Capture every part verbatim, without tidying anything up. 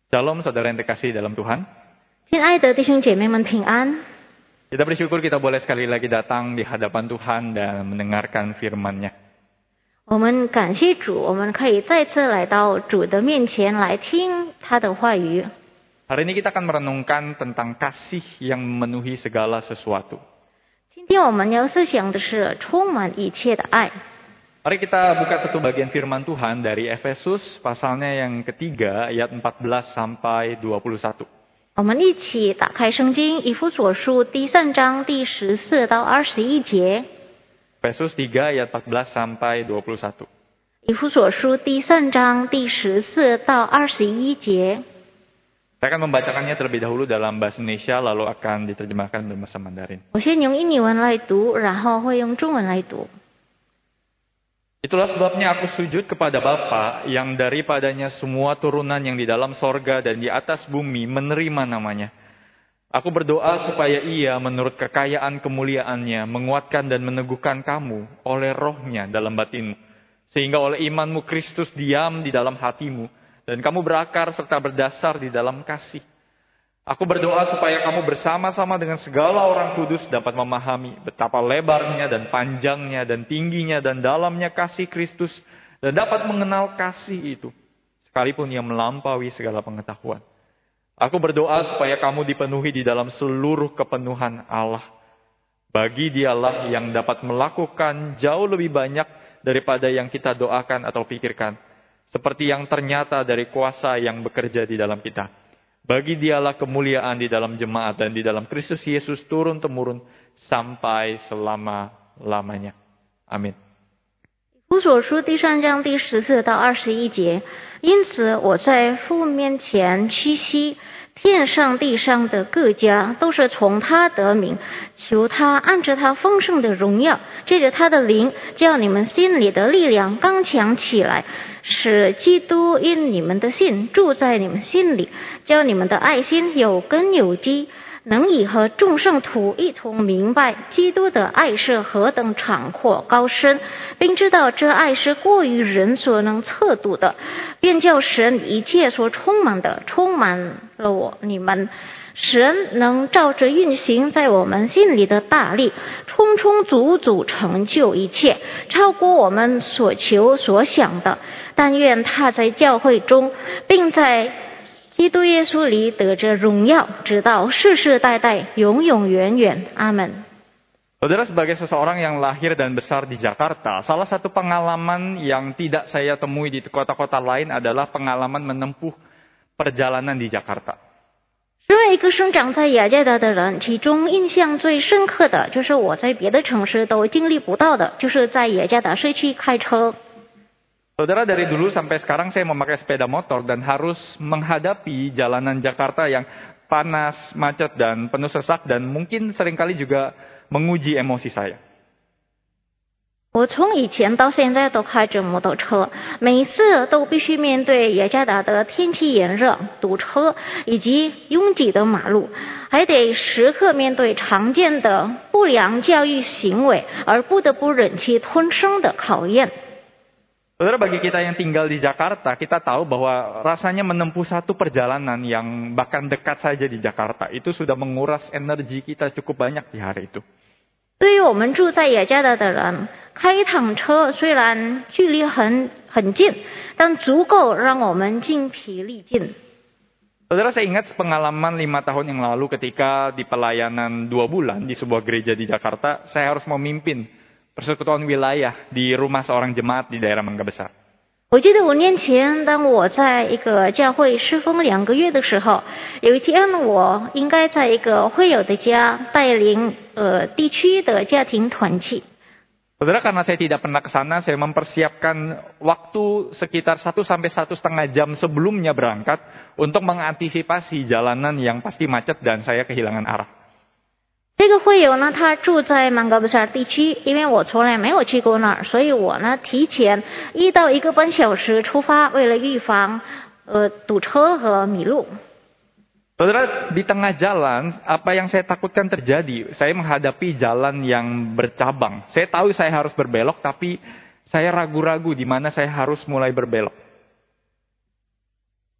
Shalom saudara yang terkasih dalam Tuhan. 亲爱的弟兄姐妹们平安。 Kita bersyukur kita boleh sekali lagi datang di hadapan Tuhan dan mendengarkan firman-Nya. 我们感谢主，我们可以再次来到主的面前来听他的话语。 Hari ini kita akan merenungkan tentang kasih yang memenuhi segala sesuatu. 今天我们要思想的是充满一切的爱。 Mari kita buka satu bagian firman Tuhan dari Efesus pasalnya yang ketiga ayat empat belas sampai dua puluh satu. 我们一起打开圣经以弗所书第三章第十四到二十一节。 Efesus tiga ayat empat belas sampai dua puluh satu. 以弗所书第三章第十四到二十一节。 Saya akan membacakannya terlebih dahulu dalam bahasa Indonesia lalu akan diterjemahkan dalam bahasa Mandarin. 我先用印尼文来读，然后会用中文来读。 Itulah sebabnya aku sujud kepada Bapa yang daripadanya semua turunan yang di dalam sorga dan di atas bumi menerima namanya. Aku berdoa supaya ia menurut kekayaan kemuliaannya menguatkan dan meneguhkan kamu oleh rohnya dalam batinmu. Sehingga oleh imanmu Kristus diam di dalam hatimu dan kamu berakar serta berdasar di dalam kasih. Aku berdoa supaya kamu bersama-sama dengan segala orang kudus dapat memahami betapa lebarnya dan panjangnya dan tingginya dan dalamnya kasih Kristus dan dapat mengenal kasih itu sekalipun yang melampaui segala pengetahuan. Aku berdoa supaya kamu dipenuhi di dalam seluruh kepenuhan Allah. Bagi Dialah yang dapat melakukan jauh lebih banyak daripada yang kita doakan atau pikirkan, seperti yang ternyata dari kuasa yang bekerja di dalam kita. Bagi Dialah kemuliaan di dalam jemaat dan di dalam Kristus Yesus turun-temurun sampai selama-lamanya. Amin. 以弗所书第三章第十四到二十一节，因此我在父面前屈膝，天上地上的各家都是从他得名，求他按着他丰盛的荣耀，借着他的灵，叫你们心里的力量刚强起来，使基督因你们的信住在你们心里，叫你们的爱心有根有基，能以和众圣徒一同明白基督的爱是何等长阔高深，并知道这爱是过于人所能测度的，便叫神一切所充满的充满了我你们。神能照着运行在我们心里的大力，充充足足成就一切，超过我们所求所想的。但愿他在教会中，并在基督耶稣里得着荣耀，直到世世代代，永永远远。阿门。 Saudara, sebagai seseorang yang lahir dan besar di Jakarta, salah satu pengalaman yang tidak saya temui di kota-kota lain adalah pengalaman menempuh perjalanan di Jakarta. 身为一个生长在雅加达的人，其中印象最深刻的就是我在别的城市都经历不到的，就是在雅加达市区开车。 Saudara, dari dulu sampai sekarang saya memakai sepeda motor dan harus menghadapi jalanan Jakarta yang panas, macet, dan penuh sesak dan mungkin seringkali juga menguji emosi saya. 我从以前到现在都开着摩托车，每次都必须面对雅加达的天气炎热、堵车以及拥挤的马路，还得时刻面对常见的不良教育行为，而不得不忍气吞声的考验。 Saudara, bagi kita yang tinggal di Jakarta, kita tahu bahwa rasanya menempuh satu perjalanan yang bahkan dekat saja di Jakarta, itu sudah menguras energi kita cukup banyak di hari itu. 对于我们住在雅加达的人，开一趟车虽然距离很很近，但足够让我们精疲力尽。 Saudara, saya ingat pengalaman lima tahun yang lalu ketika di pelayanan dua bulan di sebuah gereja di Jakarta, saya harus memimpin persekutuan wilayah di rumah seorang jemaat di daerah Mangga Besar. 我记得五年前，当我在一个教会侍奉两个月的时候，有一天我应该在一个会友的家带领呃地区的家庭团契。 Saudara, karena saya tidak pernah ke sana, saya mempersiapkan waktu sekitar satu sampai satu setengah jam sebelumnya berangkat untuk mengantisipasi jalanan yang pasti macet dan saya kehilangan arah. 这个会友呢，他住在曼嘎布萨地区，因为我从来没有去过那儿，所以我呢提前一到一个半小时出发，为了预防呃堵车和迷路。 Saudara, di tengah jalan, apa yang saya takutkan terjadi, saya menghadapi jalan yang bercabang. Saya tahu saya harus berbelok, tapi saya ragu-ragu di mana saya harus mulai berbelok.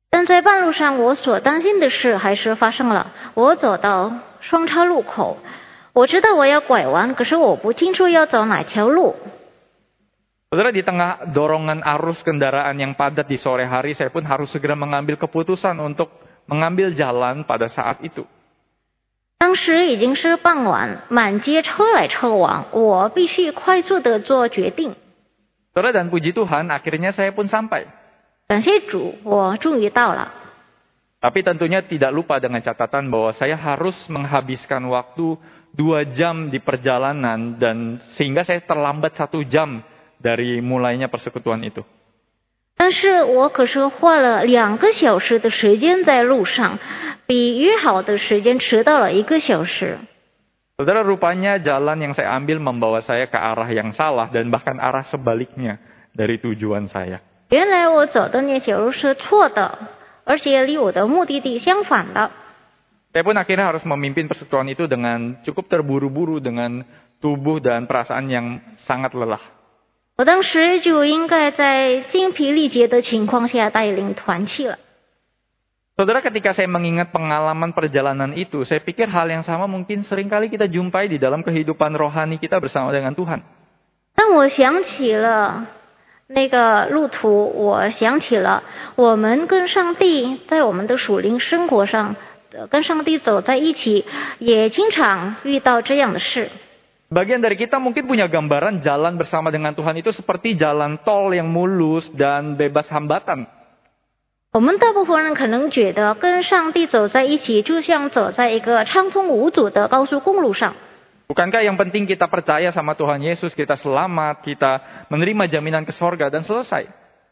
但在半路上，我所担心的事还是发生了。我走到双叉路口，我知道我要拐弯，可是我不清楚要走哪条路。 Saudara, di tengah dorongan arus kendaraan yang padat di sore hari, saya pun harus segera mengambil keputusan untuk mengambil jalan pada saat itu. 当时已经是傍晚，满街车来车往，我必须快速的做决定。 Saudara, dan puji Tuhan, akhirnya saya pun sampai. 感谢主，我终于到了。 Tapi tentunya tidak lupa dengan catatan bahwa saya harus menghabiskan waktu dua jam di perjalanan dan sehingga saya terlambat satu jam dari mulainya persekutuan itu. 但是我可是花了两个小时的时间在路上，比约好的时间迟到了一个小时。 Saudara, rupanya jalan yang saya ambil membawa saya ke arah yang salah dan bahkan arah sebaliknya dari tujuan saya. 原来我走的那条路是错的，而且离我的目的地相反的。 Saya pun akhirnya harus memimpin persekutuan itu dengan cukup terburu-buru dengan tubuh dan perasaan yang sangat lelah. 我当时就应该在精疲力竭的情况下带领团契了。 Saudara, ketika saya mengingat pengalaman perjalanan itu, saya pikir hal yang sama mungkin seringkali kita jumpai di dalam kehidupan rohani kita bersama dengan Tuhan. 当我想起了那个路途，我想起了我们跟上帝在我们的属灵生活上，跟上帝走在一起，也经常遇到这样的事。 Bagian dari kita mungkin punya gambaran jalan bersama dengan Tuhan itu seperti jalan tol yang mulus dan bebas hambatan. 我们大部分人可能觉得跟上帝走在一起，就像走在一个畅通无阻的高速公路上。 Bukankah yang penting kita percaya sama Tuhan Yesus, kita selamat, kita menerima jaminan ke sorga dan selesai?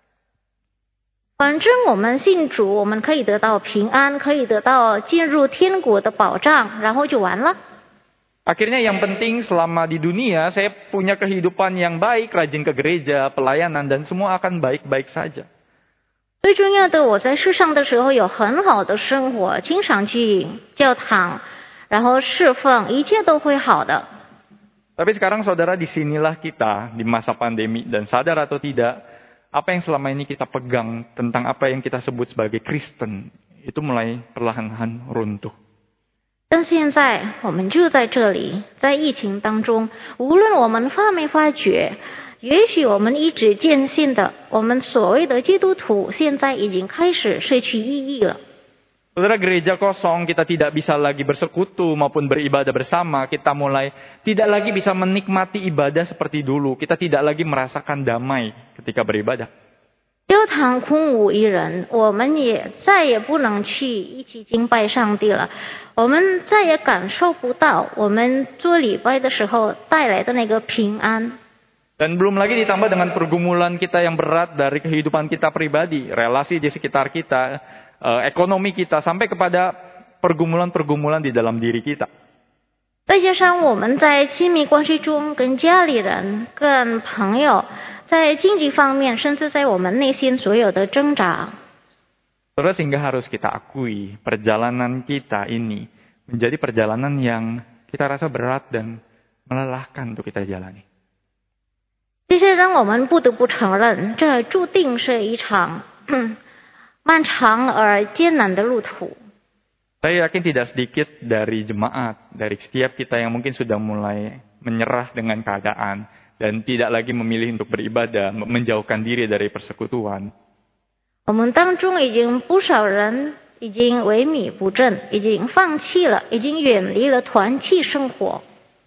反正我们信主，我们可以得到平安，可以得到进入天国的保障，然后就完了。 Akhirnya yang penting selama di dunia saya punya kehidupan yang baik, rajin ke gereja, pelayanan, dan semua akan baik-baik saja. 最重要的，我在世上的时候有很好的生活，经常去教堂，然后侍奉，一切都会好的。 Tapi sekarang saudara, disinilah kita di masa pandemi dan sadar atau tidak, apa yang selama ini kita pegang tentang apa yang kita sebut sebagai Kristen, itu mulai perlahan-lahan runtuh. 但现在我们就在这里，在疫情当中，无论我们发没发觉，也许我们一直坚信的，我们所谓的基督徒，现在已经开始失去意义了。 Saudara, gereja kosong, kita tidak bisa lagi bersekutu maupun beribadah bersama. Kita mulai tidak lagi bisa menikmati ibadah seperti dulu. Kita tidak lagi merasakan damai ketika beribadah. 教堂空无一人，我们也再也不能去一起敬拜上帝了。我们再也感受不到我们做礼拜的时候带来的那个平安。 Dan belum lagi ditambah dengan pergumulan kita yang berat dari kehidupan kita pribadi, relasi di sekitar kita, ekonomi kita, sampai kepada pergumulan-pergumulan di dalam diri kita. 再加上我们在亲密关系中跟家里人、跟朋友，在经济方面，甚至在我们内心所有的挣扎。 Terus sehingga harus kita akui perjalanan kita ini menjadi perjalanan yang kita rasa berat dan melelahkan untuk kita jalani. 这些让我们不得不承认，这注定是一场漫长而艰难的路途。 Saya yakin tidak sedikit dari jemaat, dari setiap kita yang mungkin sudah mulai menyerah dengan keadaan dan tidak lagi memilih untuk beribadah, menjauhkan diri dari persekutuan. 我们当中已经不少人已经萎靡不振，已经放弃了，已经远离了团契生活。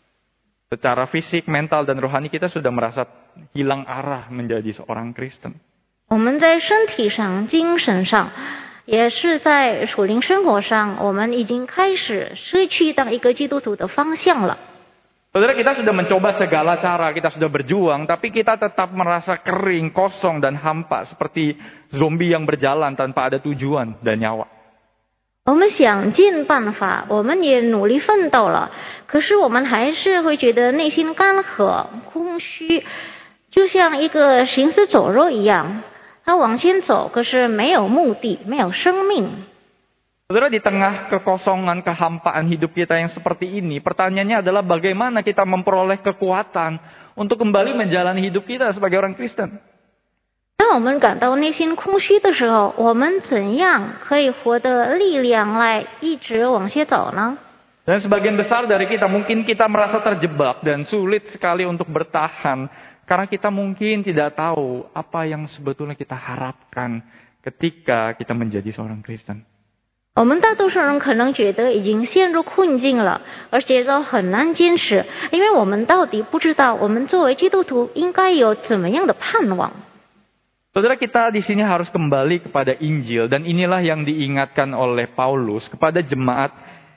Secara fisik, mental, dan rohani kita sudah merasa hilang arah menjadi seorang Kristen. 我们在身体上、精神上，也是在属灵生活上，我们已经开始失去当一个基督徒的方向了。 Saudara, kita sudah mencoba segala cara, kita sudah berjuang, tapi kita tetap merasa kering, kosong, dan hampa seperti zombie yang berjalan tanpa ada tujuan dan nyawa. 我们想尽办法，我们也努力奋斗了，可是我们还是会觉得内心干涸、空虚，就像一个行尸走肉一样。他往前走，可是没有目的，没有生命。 Saudara, di tengah kekosongan, kehampaan hidup kita yang seperti ini, pertanyaannya adalah bagaimana kita memperoleh kekuatan untuk kembali menjalani hidup kita sebagai orang Kristen. 当我们感到内心空虚的时候，我们怎样可以获得力量来一直往前走呢？ Dan sebagian besar dari kita mungkin kita merasa terjebak dan sulit sekali untuk bertahan karena kita mungkin tidak tahu apa yang sebetulnya kita harapkan ketika kita menjadi seorang Kristen. 我们大多数人可能觉得已经陷入困境了，而且都很难坚持，因为我们到底不知道我们作为基督徒应该有怎么样的盼望。 Saudara, kita di sini harus kembali kepada Injil dan inilah yang diingatkan oleh Paulus kepada jemaat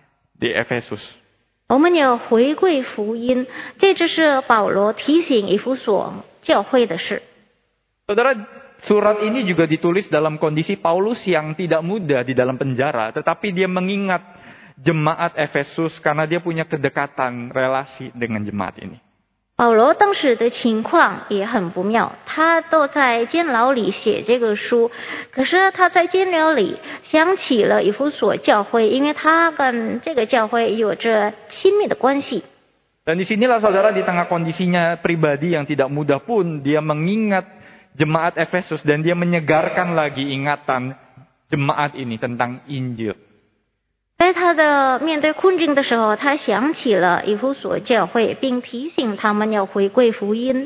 di Efesus. 我们要回归福音，这就是保罗提醒以弗所教会的事。 Saudara, surat ini juga ditulis dalam kondisi Paulus yang tidak muda di dalam penjara, tetapi dia mengingat jemaat Efesus karena dia punya kedekatan relasi dengan jemaat ini. 保罗当时的情况也很不妙，他都在监牢里写这个书，可是他在监牢里想起了以弗所教会，因为他跟这个教会有着亲密的关系。 Dan disinilah saudara di tengah kondisinya pribadi yang tidak mudah pun dia mengingat jemaat Efesus dan dia menyegarkan lagi ingatan jemaat ini tentang Injil. 在他的面对困境的时候，他想起了以弗所教会，并提醒他们要回归福音。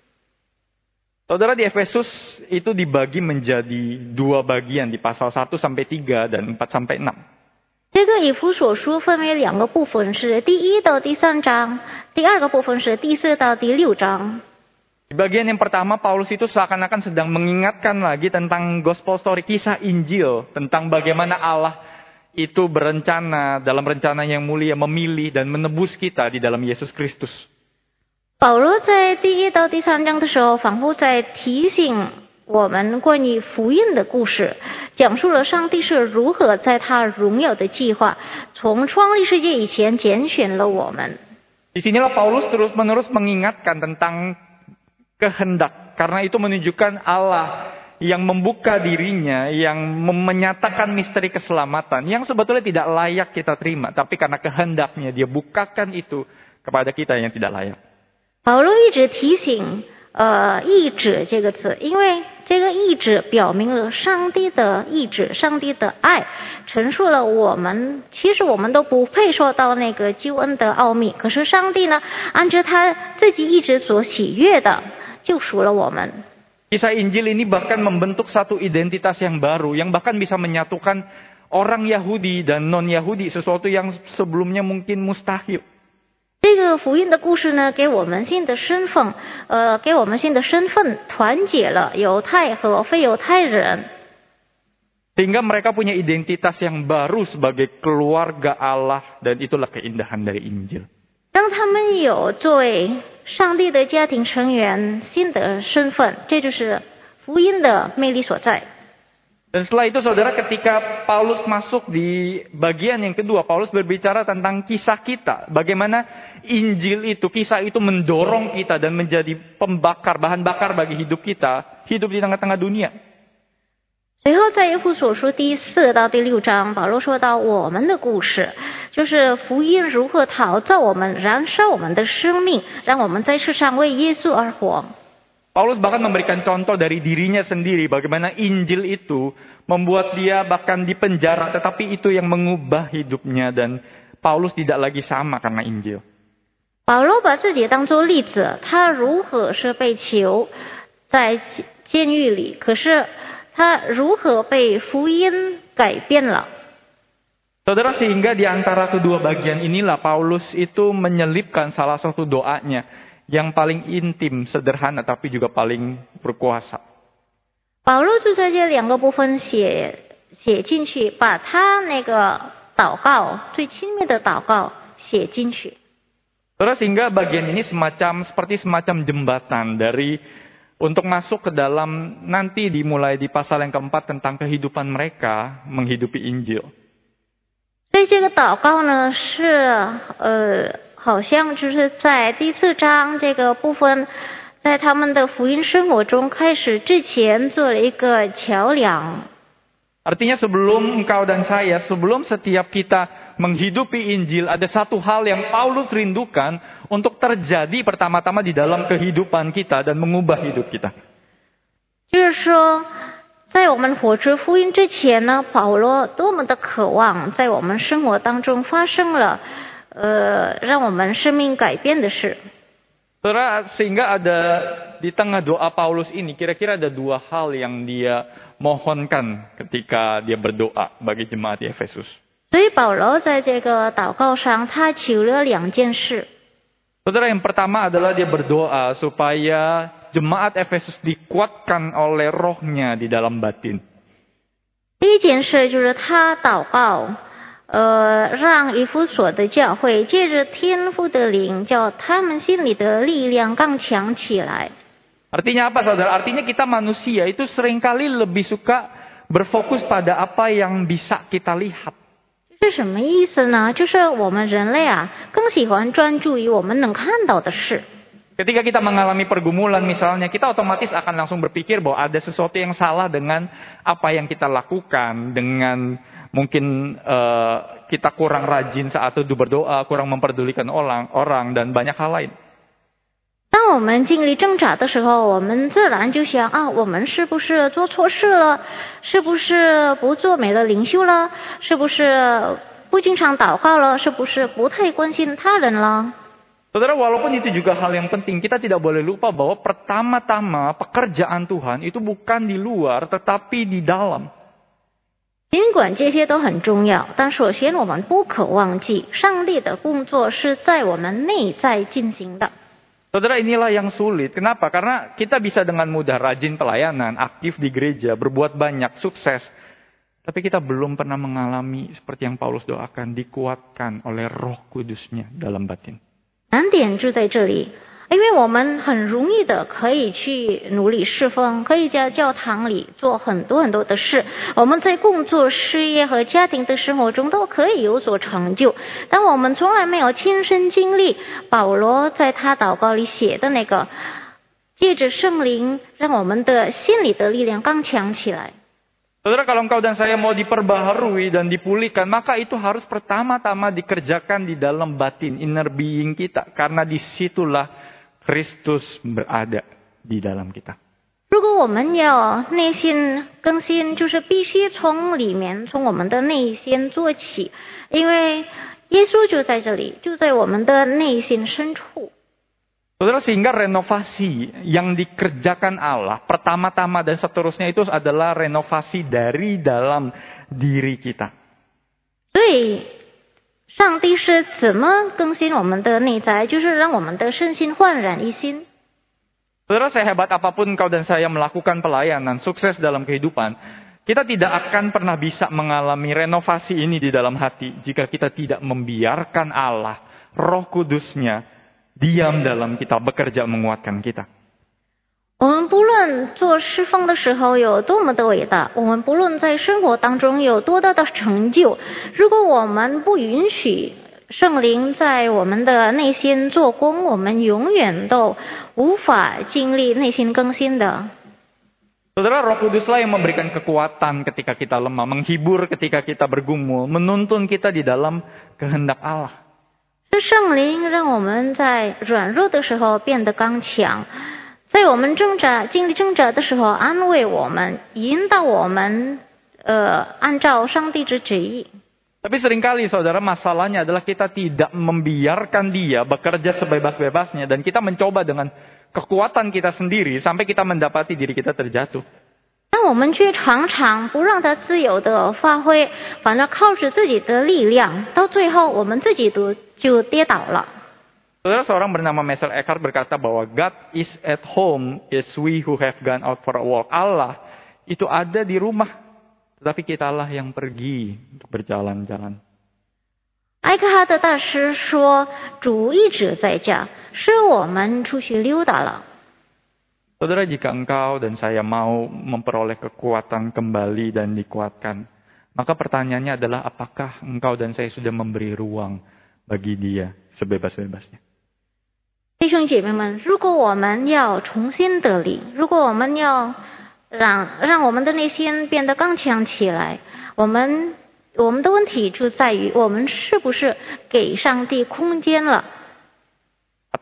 Saudara, di Efesus itu dibagi menjadi dua bagian di pasal satu sampai tiga dan empat sampai enam. 这个以弗所书分为两个部分，是第一到第三章，第二个部分是第四到第六章。 Di bagian yang pertama, Paulus itu seakan-akan sedang mengingatkan lagi tentang gospel story, kisah Injil, tentang bagaimana Allah itu berencana dalam rencana yang mulia memilih dan menebus kita di dalam Yesus Kristus. 保罗在第一到第三章的时候，仿佛在提醒我们关于福音的故事，讲述了上帝是如何在他荣耀的计划，从创立世界以前拣选了我们。 Di sinilah Paulus terus-menerus mengingatkan tentang kehendak, karena itu menunjukkan Allah yang membuka dirinya, yang menyatakan misteri keselamatan, yang sebetulnya tidak layak kita terima, tapi karena kehendaknya dia bukakan itu kepada kita yang tidak layak. 保罗一直提醒呃意志这个词，因为这个意志表明了上帝的意志，上帝的爱，陈述了我们其实我们都不配受到那个救恩的奥秘，可是上帝呢，按照他自己意志所喜悦的救赎了我们。 Kisah Injil ini bahkan membentuk satu identitas yang baru, yang bahkan bisa menyatukan orang Yahudi dan non-Yahudi, sesuatu yang sebelumnya mungkin mustahil. 这个福音的故事呢，给我们新的身份，呃，给我们新的身份，团结了犹太和非犹太人。 Sehingga mereka punya identitas yang baru sebagai keluarga Allah, dan itulah keindahan dari Injil. 让他们有作为上帝的家庭成员新的身份，这就是福音的魅力所在。 Dan setelah itu saudara, ketika Paulus masuk di bagian yang kedua, Paulus berbicara tentang kisah kita. Bagaimana Injil itu, kisah itu mendorong kita dan menjadi pembakar, bahan bakar bagi hidup kita, hidup di tengah-tengah dunia. 随后在以弗所书第四到第六章，保罗说到我们的故事，就是福音如何陶造我们，燃烧我们的生命，让我们在世上为耶稣而活。 Paulus bahkan memberikan contoh dari dirinya sendiri, bagaimana Injil itu membuat dia bahkan di penjara, tetapi itu yang mengubah hidupnya dan Paulus tidak lagi sama karena Injil. 保罗把自己当作例子，他如何是被囚在监狱里，可是他如何被福音改变了。 Saudara, sehingga di antara kedua bagian inilah Paulus itu menyelipkan salah satu doanya yang paling intim, sederhana, tapi juga paling berkuasa. 保罗就在这两个部分写写进去，把他那个祷告最亲密的祷告写进去。 Saudara, sehingga bagian ini semacam seperti semacam jembatan dari untuk masuk ke dalam nanti dimulai di pasal yang keempat tentang kehidupan mereka menghidupi Injil. 所以这个祷告呢，是呃。 好像就是在第四章这个部分，在他们的福音生活中开始之前做了一个桥梁。 Artinya sebelum engkau dan saya, sebelum setiap kita menghidupi Injil, ada satu hal yang Paulus rindukan untuk terjadi pertama-tama di dalam kehidupan kita dan mengubah hidup kita. 就是说，在我们活出福音之前呢，保罗多么的渴望在我们生活当中发生了呃让我们生命改变的事。 Saudara, sehingga ada di tengah doa Paulus ini, kira-kira ada dua hal yang dia mohonkan ketika dia berdoa bagi jemaat di Efesus. 所以保罗在这个祷告上，他求了两件事。 Saudara, yang pertama adalah dia berdoa supaya jemaat Efesus dikuatkan oleh rohnya di dalam batin. 第一件事就是他祷告，呃，让以弗所的教会借着天父的灵，叫他们心里的力量刚强起来。 Artinya apa, saudara? Artinya kita manusia itu seringkali lebih suka berfokus pada apa yang bisa kita lihat. 这是什么意思呢？就是我们人类啊，更喜欢专注于我们能看到的事。 Ketika kita mengalami pergumulan misalnya, kita otomatis akan langsung berpikir bahwa ada sesuatu yang salah dengan apa yang kita lakukan, dengan mungkin uh, kita kurang rajin saat itu berdoa, kurang memperdulikan orang, orang dan banyak hal lain. 当我们经历挣扎的时候，我们自然就想啊，我们是不是做错事了？是不是不做美的灵修了？是不是不经常祷告了？是不是不太关心他人了？ Saudara, walaupun itu juga hal yang penting, kita tidak boleh lupa bahwa pertama-tama pekerjaan Tuhan itu bukan di luar, tetapi di dalam. 尽管这些都很重要，但首先我们不可忘记，上帝的工作是在我们内在进行的。 Saudara, inilah yang sulit. Kenapa? Karena kita bisa dengan mudah rajin pelayanan, aktif di gereja, berbuat banyak, sukses. Tapi kita belum pernah mengalami seperti yang Paulus doakan, dikuatkan oleh Roh Kudus-Nya dalam batin. 难点就在这里，因为我们很容易的可以去努力侍奉，可以在教堂里做很多很多的事，我们在工作、事业和家庭的生活中都可以有所成就，但我们从来没有亲身经历保罗在他祷告里写的那个，借着圣灵让我们的心里的力量刚强起来。 Saudara, kalau engkau dan saya mau diperbaharui dan dipulihkan, maka itu harus pertama-tama dikerjakan di dalam batin, inner being kita. Karena disitulah Kristus berada di dalam kita. 如果我们要内心更新，就是必须从里面，从我们的内心做起，因为耶稣就在这里，就在我们的内心深处。 Saudara, sehingga renovasi yang dikerjakan Allah pertama-tama dan seterusnya itu adalah renovasi dari dalam diri kita. 所以，上帝是怎么更新我们的内在？就是让我们的身心焕然一新。 Saudara, sehebat apapun kau dan saya melakukan pelayanan, sukses dalam kehidupan, kita tidak akan pernah bisa mengalami renovasi ini di dalam hati jika kita tidak membiarkan Allah, Roh Kudus-Nya, diam dalam kita, bekerja menguatkan kita. 我们不论做侍奉的时候有多么的伟大，我们不论在生活当中有多大的成就，如果我们不允许圣灵在我们的内心做工，我们永远都无法经历内心更新的。 Saudara, Roh Kuduslah yang memberikan kekuatan ketika kita lemah, menghibur ketika kita bergumul, menuntun kita di dalam kehendak Allah. 是圣灵让我们在软弱的时候变得刚强，在我们挣扎、经历挣扎的时候安慰我们，引导我们，呃，按照上帝之旨意。 Tapi seringkali, saudara, masalahnya adalah kita tidak membiarkan dia bekerja sebebas-bebasnya dan kita mencoba dengan kekuatan kita sendiri sampai kita mendapati diri kita terjatuh. 但我们却常常不让他自由的发挥，反而靠着自己的力量，到最后我们自己都就跌倒了。 Saudara, seorang bernama Marshall Eckhart berkata bahwa God is at home, is we who have gone out for a walk. Allah itu ada di rumah, tetapi kitalah yang pergi untuk berjalan-jalan. 埃克哈特大师说：“主一直在家，是我们出去溜达了。” Saudara, jika engkau dan saya mau memperoleh kekuatan kembali dan dikuatkan, maka pertanyaannya adalah apakah engkau dan saya sudah memberi ruang bagi dia sebebas-bebasnya. 弟兄姐妹们，如果我们要重新得力，如果我们要让让我们的内心变得刚强起来，我们我们的问题就在于我们是不是给上帝空间了？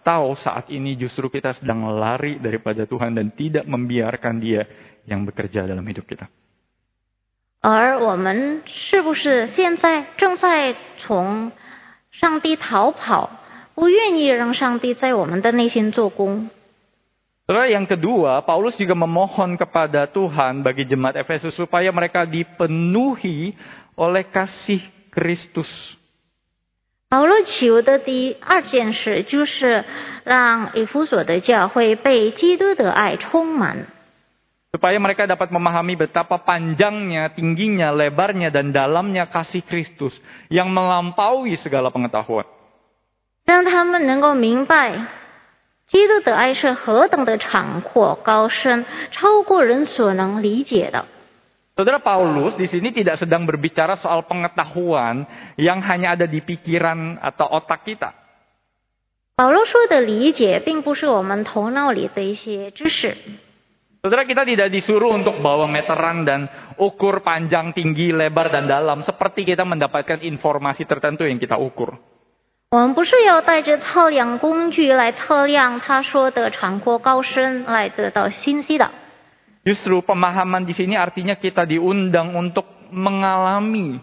Atau saat ini justru kita sedang lari daripada Tuhan dan tidak membiarkan Dia yang bekerja dalam hidup kita. 而我们是不是现在正在从上帝逃跑，不愿意让上帝在我们的内心做工？ Saudara, yang kedua, Paulus juga memohon kepada Tuhan bagi jemaat Efesus supaya mereka dipenuhi oleh kasih Kristus. 保罗求的第二件事就是让以弗所的教会被基督的爱充满。 Supaya mereka dapat memahami betapa panjangnya, tingginya, lebarnya, dan dalamnya kasih Kristus yang melampaui segala pengetahuan. 让他们能够明白基督的爱是何等的长阔高深，超过人所能理解的。 Saudara, Paulus di sini tidak sedang berbicara soal pengetahuan yang hanya ada di pikiran atau otak kita. 保罗说的理解并不是我们头脑里的一些知识。 Saudara, kita tidak disuruh untuk bawa meteran dan ukur panjang, tinggi, lebar, dan dalam seperti kita mendapatkan informasi tertentu yang kita ukur. 我们不是要带着测量工具来测量他说的长阔高深来得到信息的。 Justru pemahaman di sini artinya kita diundang untuk mengalami.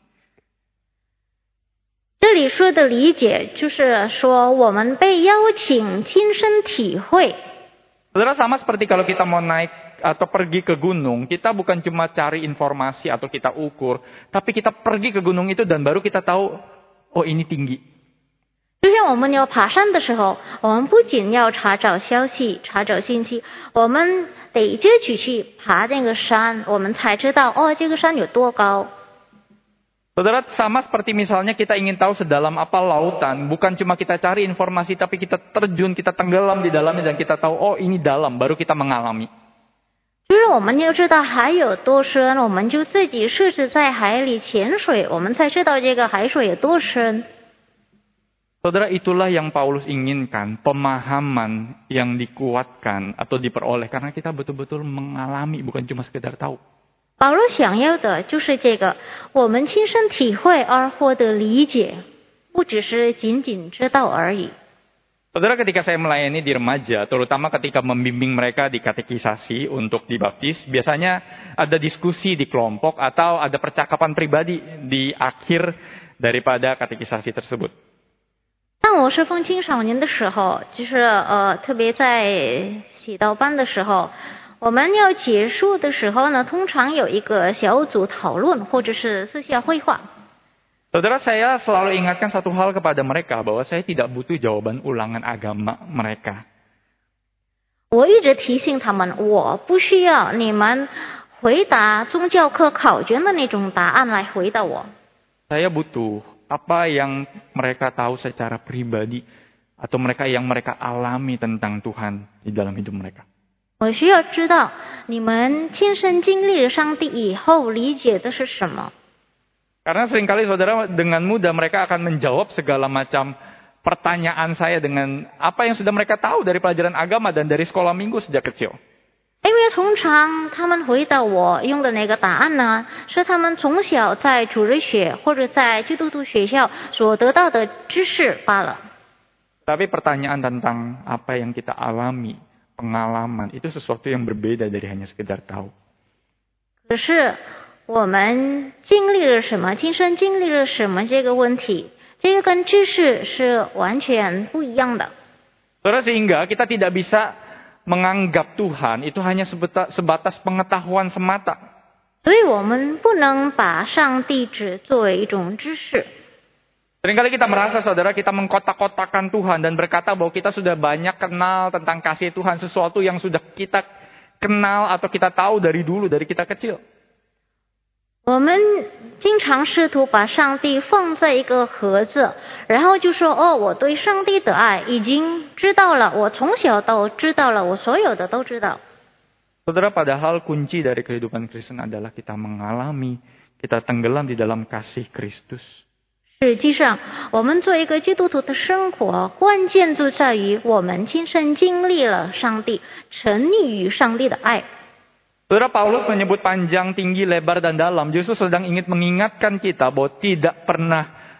这里说的理解就是说我们被邀请亲身体会。 Saudara, sama seperti kalau kita mau naik atau pergi ke gunung, kita bukan cuma cari informasi atau kita ukur, tapi kita pergi ke gunung itu dan baru kita tahu, oh ini tinggi. 就像我们要爬山的时候，我们不仅要查找消息、查找信息，我们得自己去爬那个山，我们才知道哦，这个山有多高。 Saudara, sama seperti misalnya kita ingin tahu sedalam apa lautan, bukan cuma kita cari informasi, tapi kita terjun, kita tenggelam di dalamnya dan kita tahu, oh ini dalam, baru kita mengalami. 就是我们要知道海有多深，我们就自己试着在海里潜水，我们才知道这个海水有多深。 Saudara, itulah yang Paulus inginkan, pemahaman yang dikuatkan atau diperoleh karena kita betul-betul mengalami, bukan cuma sekedar tahu. 保罗想要的就是这个，我们亲身体会而获得理解，不只是仅仅知道而已。 Saudara, ketika saya melayani di remaja, terutama ketika membimbing mereka di katekisasi untuk dibaptis, biasanya ada diskusi di kelompok atau ada percakapan pribadi di akhir daripada katekisasi tersebut. 当我是奉青少年的时候，就是呃，特别在洗道班的时候，我们要结束的时候呢，通常有一个小组讨论或者是私下会话。 Saudara, saya selalu ingatkan satu hal kepada mereka bahwa saya tidak butuh jawaban ulangan agama mereka. 我一直提醒他们，我不需要你们回答宗教课考卷的那种答案来回答我。 Saya butuh apa yang mereka tahu secara pribadi atau mereka yang mereka alami tentang Tuhan di dalam hidup mereka. 我需要知道你们亲身经历了上帝以后理解的是什么。 Karena seringkali saudara dengan mudah mereka akan menjawab segala macam pertanyaan saya dengan apa yang sudah mereka tahu dari pelajaran agama dan dari sekolah minggu sejak kecil. 因为通常他们回答我用的那个答案呢，是他们从小在主日学或者在基督徒学校所得到的知识罢了。 Tapi pertanyaan tentang apa yang kita alami, pengalaman, itu sesuatu yang berbeda dari hanya sekedar tahu. 可是我们经历了什么，亲身经历了什么这个问题，这个跟知识是完全不一样的。 Saudara, sehingga kita tidak bisa menganggap Tuhan itu hanya sebatas pengetahuan semata. 所以我们不能把上帝只作为一种知识。 Seringkali kita merasa, saudara, kita mengkotak-kotakan Tuhan dan berkata bahwa kita sudah banyak kenal tentang kasih Tuhan, sesuatu yang sudah kita kenal atau kita tahu dari dulu, dari kita kecil. 我们经常试图把上帝放在一个盒子，然后就说哦，我对上帝的爱已经知道了，我从小都知道了，我所有的都知道。 Saudara, padahal kunci dari kehidupan Kristen adalah kita mengalami, kita tenggelam di dalam kasih Kristus. 实际上，我们做一个基督徒的生活，关键就在于我们亲身经历了上帝，沉溺于上帝的爱。 Saudara, Paulus menyebut panjang, tinggi, lebar, dan dalam justru sedang ingin mengingatkan kita bahwa tidak pernah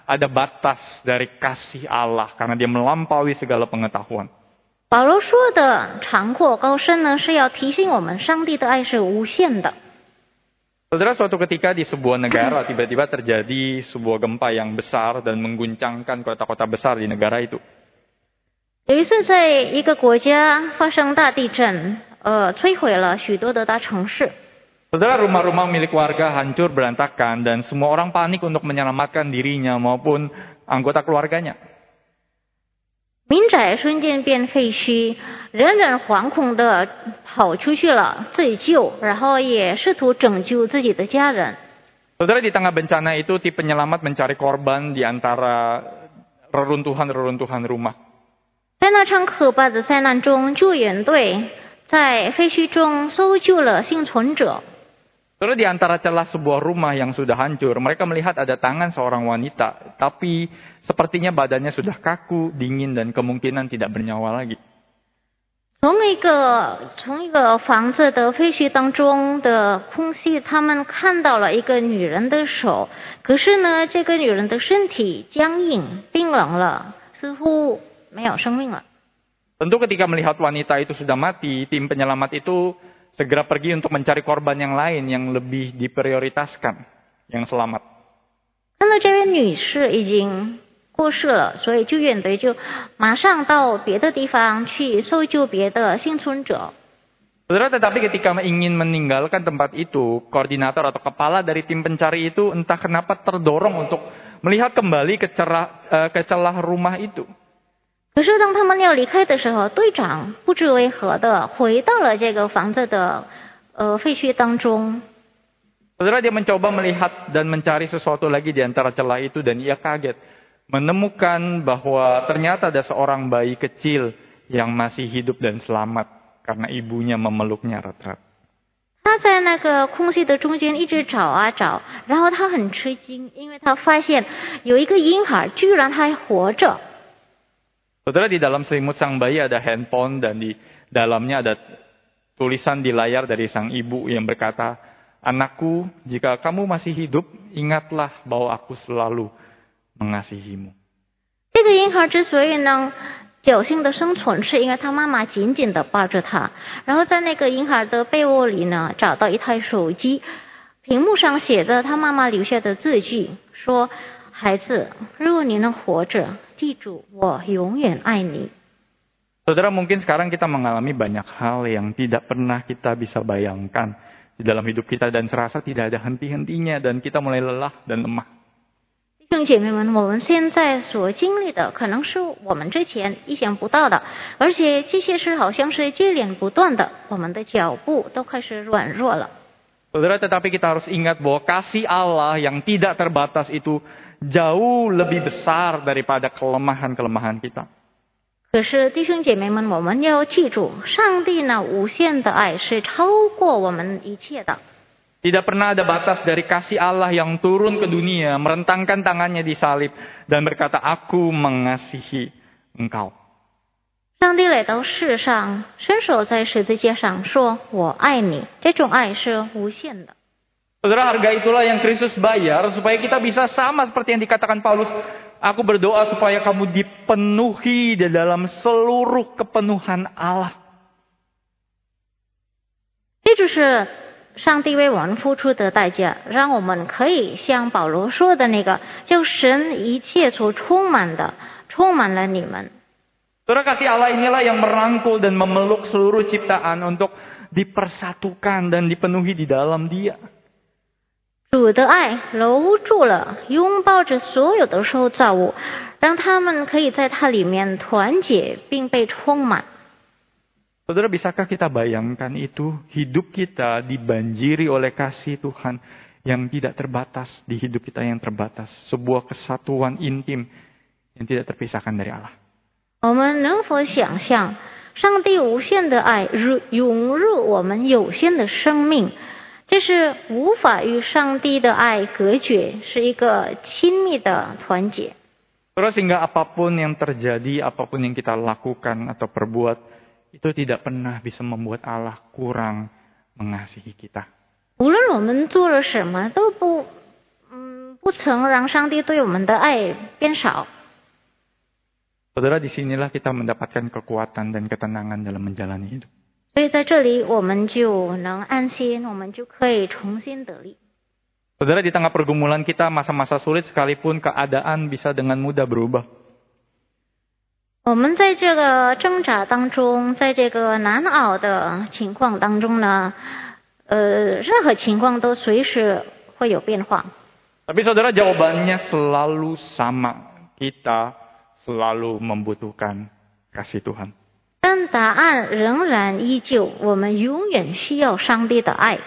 ada batas dari kasih Allah karena dia melampaui segala pengetahuan. 保罗说的长阔高深呢，是要提醒我们，上帝的爱是无限的。 Saudara, suatu ketika di sebuah negara tiba-tiba terjadi sebuah gempa yang besar dan mengguncangkan kota-kota besar di negara itu. 有一次，在一个国家发生大地震，呃，摧毁了许多的大城市。 Saudara, rumah-rumah milik warga hancur berantakan dan semua orang panik untuk menyelamatkan dirinya maupun anggota keluarganya. 民宅瞬间变废墟，人人惶恐地跑出去了自救，然后也试图拯救自己的家人。 Saudara, di tengah bencana itu tim penyelamat mencari korban di antara reruntuhan-reruntuhan rumah. 在那场可怕的灾难中，救援队在废墟中搜救了幸存者。 Saudara, di antara celah sebuah rumah yang sudah hancur, mereka melihat ada tangan seorang wanita, tapi sepertinya badannya sudah kaku, dingin, dan kemungkinan tidak bernyawa lagi. 从一个从一个房子的废墟当中的空隙，他们看到了一个女人的手，可是呢，这个女人的身体僵硬、冰冷了，似乎没有生命了。 Tentu ketika melihat wanita itu sudah mati, tim penyelamat itu segera pergi untuk mencari korban yang lain yang lebih diprioritaskan, yang selamat. 看到这位女士已经过世了，所以救援队就马上到别的地方去搜救别的幸存者。 Saudara, tetapi ketika ingin meninggalkan tempat itu, koordinator atau kepala dari tim pencari itu entah kenapa terdorong untuk melihat kembali ke celah, ke celah rumah itu. 可是当他们要离开的时候，队长不知为何的回到了这个房子的呃废墟当中。 Saudara, dia mencoba melihat dan mencari sesuatu lagi di antara celah itu dan ia kaget menemukan bahwa ternyata ada seorang bayi kecil yang masih hidup dan selamat karena ibunya memeluknya erat-erat. 他在那个空隙的中间一直找啊找，然后他很吃惊，因为他发现有一个婴孩居然还活着。 Saudara, di dalam selimut sang bayi ada handphone dan di dalamnya ada tulisan di layar dari sang ibu yang berkata, "Anakku, jika kamu masih hidup, ingatlah bahwa aku selalu mengasihimu." 这个婴孩之所以能侥幸的生存，是因为他妈妈紧紧的抱着他，然后在那个婴孩的被窝里呢，找到一台手机，屏幕上写着他妈妈留下的字句，说：“孩子，如果你能活着，记住，我永远爱你。” Saudara, mungkin sekarang kita mengalami banyak hal yang tidak pernah kita bisa bayangkan di dalam hidup kita dan serasa tidak ada henti-hentinya dan kita mulai lelah dan lemah. 弟兄姐妹们，我们现在所经历的可能是我们之前意想不到的，而且这些事好像是接连不断的，我们的脚步都开始软弱了。 Saudara, tetapi kita harus ingat bahwa kasih Allah yang tidak terbatas itu jauh lebih besar daripada kelemahan-kelemahan kita. 可是弟兄姐妹们，我们要记住，上帝那无限的爱是超过我们一切的。 Tidak pernah ada batas dari kasih Allah yang turun ke dunia, merentangkan tangannya di salib dan berkata, "Aku mengasihi engkau." 上帝来到世上，伸手在十字架上说：“我爱你。”这种爱是无限的。 Saudara, harga itulah yang Kristus bayar supaya kita bisa sama seperti yang dikatakan Paulus. Aku berdoa supaya kamu dipenuhi di dalam seluruh kepenuhan Allah. 这就是上帝为我们付出的代价，让我们可以像保罗说的那个，叫神一切所充满的，充满了你们。 Saudara, kasih Allah inilah yang merangkul dan memeluk seluruh ciptaan untuk dipersatukan dan dipenuhi di dalam Dia. 主的爱搂住了，拥抱着所有的受造物，让他们可以在它里面团结并被充满。 Saudara, bisakah kita bayangkan itu? Hidup kita dibanjiri oleh kasih Tuhan yang tidak terbatas di hidup kita yang terbatas. Sebuah kesatuan intim yang tidak terpisahkan dari Allah. 我们能否想象上帝无限的爱入涌入我们有限的生命？这是无法与上帝的爱隔绝，是一个亲密的团结。 Terus sehingga apapun yang terjadi, apapun yang kita lakukan atau perbuat, itu tidak pernah bisa membuat Allah kurang mengasihi kita. 无论我们做了什么，都不，嗯， 不曾让上帝对我们的爱变少。 Saudara, disinilah kita mendapatkan kekuatan dan ketenangan dalam menjalani hidup. 所以在这里我们就能安心，我们就可以重新得力。 Saudara, di tengah pergumulan kita, masa-masa sulit sekalipun keadaan bisa dengan mudah berubah. 我们在这个挣扎当中，在这个难熬的情况当中呢，呃，任何情况都随时会有变化。 Tapi saudara, jawabannya selalu sama. Kita selalu membutuhkan kasih Tuhan. 但答案仍然依旧，我们永远需要上帝的爱。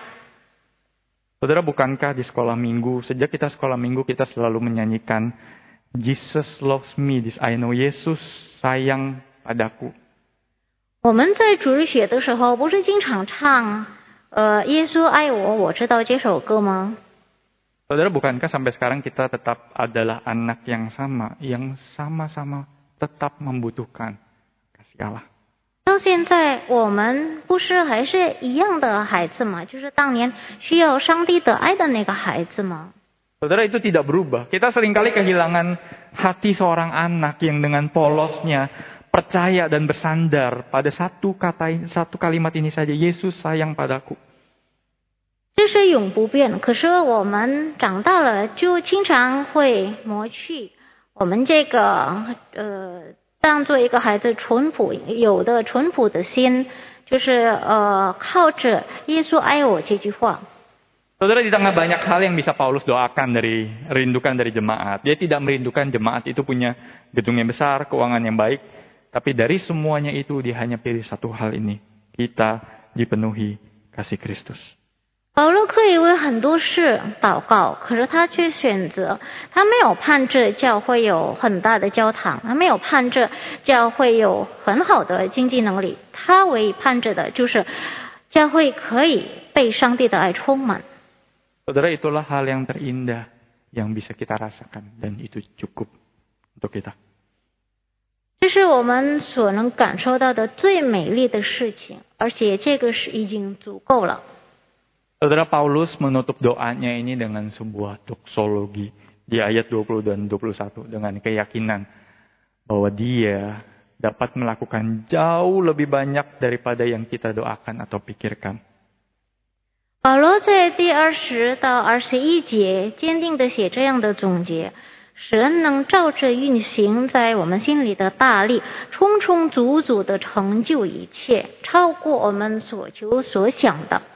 Saudara, bukankah di sekolah minggu, sejak kita sekolah minggu kita selalu menyanyikan Jesus loves me, this I know, Yesus sayang padaku. 我们在主日学的时候，不是经常唱呃耶稣爱我，我知道这首歌吗？ Saudara, bukankah sampai sekarang kita tetap adalah anak yang sama, yang sama-sama tetap membutuhkan kasih Allah? 到现在，我们不是还是一样的孩子吗？就是当年需要上帝的爱的那个孩子吗？ Saudara, itu tidak berubah. Kita seringkali kehilangan hati seorang anak yang dengan polosnya percaya dan bersandar pada satu kata, satu kalimat ini saja, Yesus sayang padaku. 这是永不变，可是我们长大了，就经常会磨去我们这个呃，当做一个孩子淳朴有的淳朴的心，就是呃，靠着耶稣爱我这句话。 Saudara, di tengah banyak hal yang bisa Paulus doakan dari rindukan dari jemaat, dia tidak merindukan jemaat itu punya gedung yang besar, keuangan yang baik, tapi dari semuanya itu dia hanya pilih satu hal ini, kita dipenuhi kasih Kristus. 保罗可以为很多事祷告，可是他却选择，他没有盼着教会有很大的教堂，他没有盼着教会有很好的经济能力，他唯一盼着的就是教会可以被上帝的爱充满。 Saudara, itulah hal yang terindah yang bisa kita rasakan dan itu cukup untuk kita. 这是我们所能感受到的最美丽的事情，而且这个是已经足够了。 Saudara, Paulus menutup doanya ini dengan sebuah doksologi di ayat dua puluh dan dua puluh satu dengan keyakinan bahwa dia dapat melakukan jauh lebih banyak daripada yang kita doakan atau pikirkan. 保罗在第二十到二十一节坚定地写这样的总结：神能照着运行在我们心里的大力，充充足足地成就一切，超过我们所求所想的。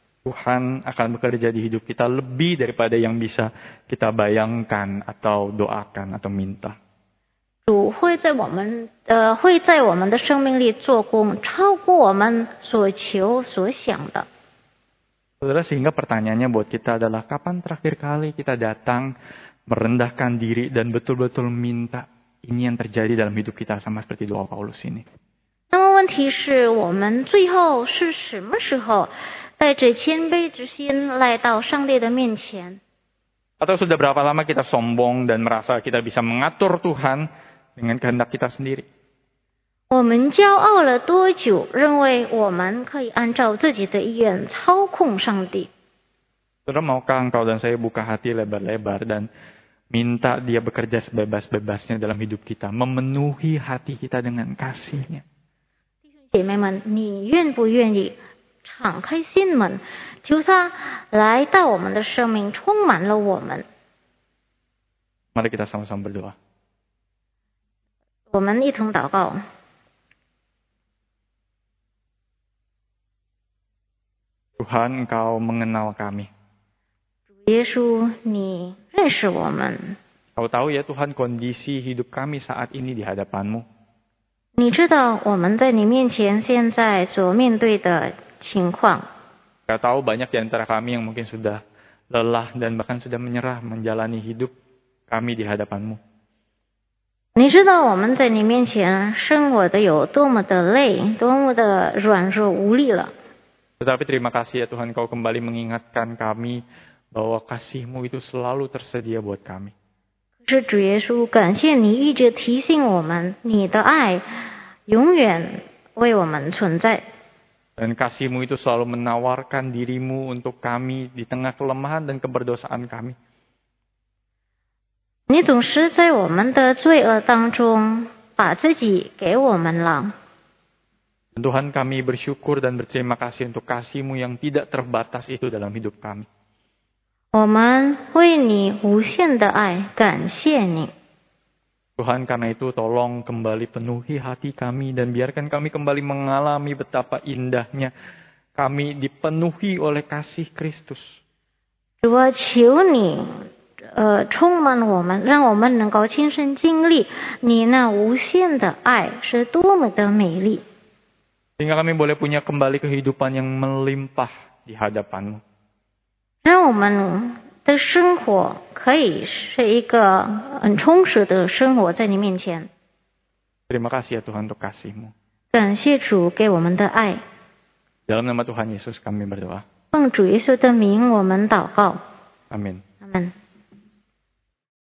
Tuhan akan bekerja di hidup kita lebih daripada yang bisa kita bayangkan atau doakan atau minta. 主会在我们呃会在我们的生命里做工，超过我们所求所想的。 Saudara, sehingga pertanyaannya buat kita adalah kapan terakhir kali kita datang merendahkan diri dan betul-betul minta ini yang terjadi dalam hidup kita sama seperti doa Paulus ini. 那么问题是我们最后是什么时候带着谦卑之心来到上帝的面前？ Atau sudah berapa lama kita sombong dan merasa kita bisa mengatur Tuhan dengan kehendak kita sendiri? 我们骄傲了多久，认为我们可以按照自己的意愿操控上帝？ Saudara, maukah engkau dan saya buka hati lebar-lebar dan minta dia bekerja sebebas-bebasnya dalam hidup kita, memenuhi hati kita dengan kasih-Nya? 姐妹们，你愿不愿意敞开心门，求他来到我们的生命，充满了我们？ Mari kita sama-sama berdoa. 我们一同祷告。 Tuhan, Engkau mengenal kami. 主耶稣，你认识我们， Kau tahu ya Tuhan kondisi hidup kami saat ini di hadapan-Mu. 你知道我们在你面前现在所面对的情况。 Kau tahu banyak di antara kami yang mungkin sudah lelah dan bahkan sudah menyerah menjalani hidup kami di hadapan-Mu. 你知道我们在你面前生活的有多么的累，多么的软弱无力了。 Tetapi terima kasih ya Tuhan, Kau kembali mengingatkan kami bahwa kasih-Mu itu selalu tersedia buat kami. 可是主耶稣，感谢你一直提醒我们，你的爱永远为我们存在。 Dan kasih-Mu itu selalu menawarkan diri-Mu untuk kami di tengah kelemahan dan keberdosaan kami. 你总是在我们的罪恶当中把自己给我们了。 Tuhan, kami bersyukur dan berterima kasih untuk kasih-Mu yang tidak terbatas itu dalam hidup kami. 我们为你无限的爱感谢你。 Tuhan, karena itu tolong kembali penuhi hati kami dan biarkan kami kembali mengalami betapa indahnya kami dipenuhi oleh kasih Kristus. 主啊，求你呃充满我们，让我们能够亲身经历你那无限的爱是多么的美丽。 Sehingga kami boleh punya kembali kehidupan yang melimpah di hadapan-Mu. 让我们的生活可以是一个很充实的生活在你面前。 Terima kasih ya Tuhan untuk kasih-Mu. 感谢主给我们的爱。 Dalam nama Tuhan Yesus kami berdoa. 奉主耶稣的名，我们祷告。 Amin. Amen.